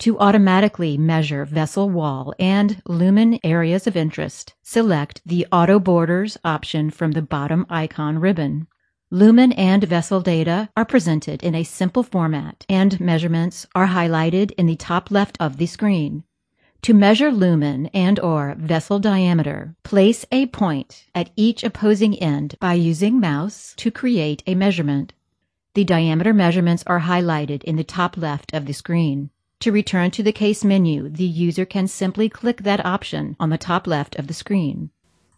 To automatically measure vessel wall and lumen areas of interest, select the Auto Borders option from the bottom icon ribbon. Lumen and vessel data are presented in a simple format, and measurements are highlighted in the top left of the screen. To measure lumen and/or vessel diameter, place a point at each opposing end by using mouse to create a measurement. The diameter measurements are highlighted in the top left of the screen. To return to the case menu, the user can simply click that option on the top left of the screen.